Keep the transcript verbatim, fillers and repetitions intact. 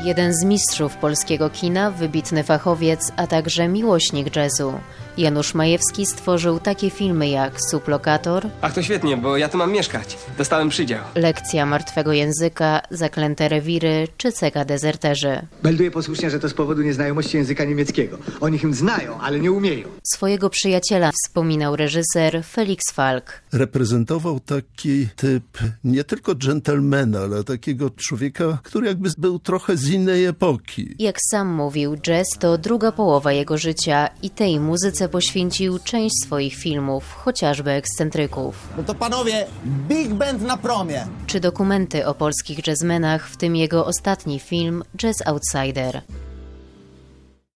Jeden z mistrzów polskiego kina, wybitny fachowiec, a także miłośnik jazzu. Janusz Majewski stworzył takie filmy jak Sublokator. Ach, to świetnie, bo ja tu mam mieszkać. Dostałem przydział. Lekcja martwego języka, Zaklęte rewiry czy Cega dezerterzy. Melduję posłusznie, że to z powodu nieznajomości języka niemieckiego. Oni him znają, ale nie umieją. Swojego przyjaciela wspominał reżyser Felix Falk. Reprezentował taki typ nie tylko dżentelmena, ale takiego człowieka, który jakby był trochę z innej epoki. Jak sam mówił, jazz to druga połowa jego życia i tej muzyce poświęcił część swoich filmów, chociażby Ekscentryków. No to panowie, Big Band na promie. Czy dokumenty o polskich jazzmenach, w tym jego ostatni film Jazz Outsider.